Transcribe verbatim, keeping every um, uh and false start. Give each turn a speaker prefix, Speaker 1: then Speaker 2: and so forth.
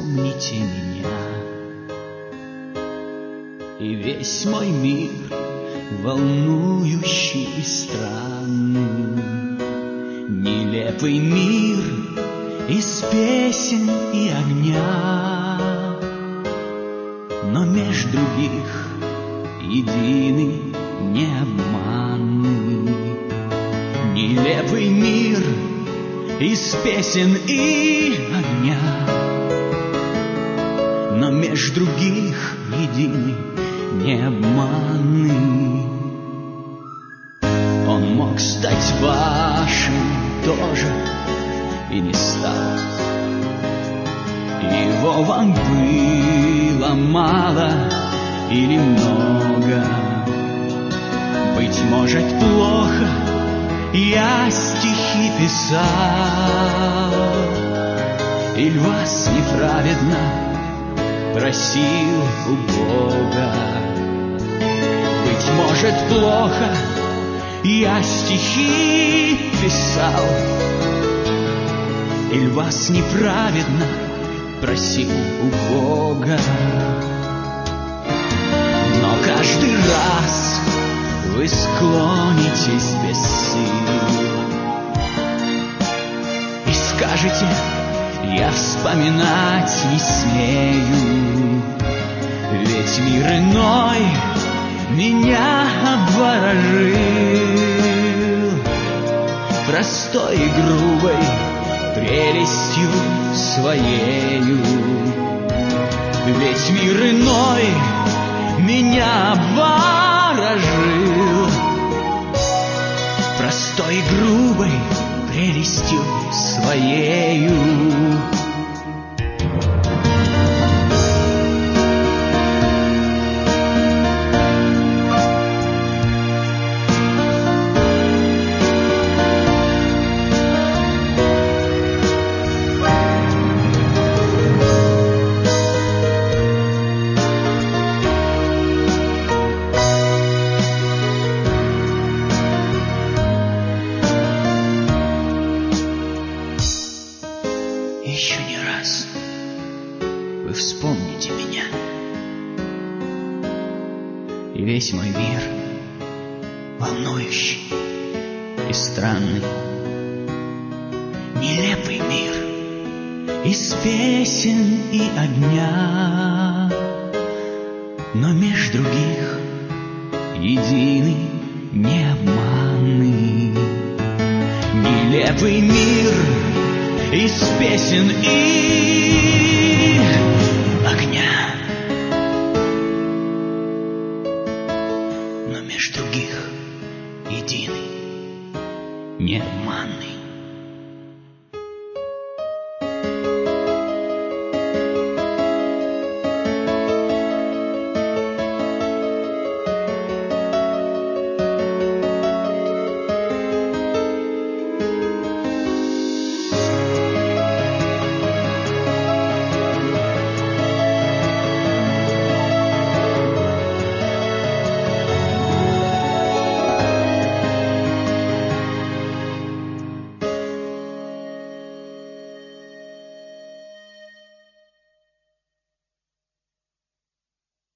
Speaker 1: вспомните меня. И весь мой мир волнующий и странный, нелепый мир из песен и огня, но меж других единый, необманный. Нелепый мир из песен и огня, но меж других единый, необманный. Он мог стать вашим тоже и не стал. Его вам было мало или много, быть может, плохо я стихи писал, или вас неправедно просил у Бога. Быть может, плохо я стихи писал, или вас неправедно просил у Бога. Но каждый раз вы склонитесь без сил и скажете: я вспоминать не смею, ведь мир иной меня обворожил простой и грубой прелестью своею. Ведь мир иной меня обворожил простой и грубой прелестью своею. Еще не раз вы вспомните меня, и весь мой мир волнующий и странный, нелепый мир из песен и огня, но меж других единый, необманный. Нелепый мир из песен и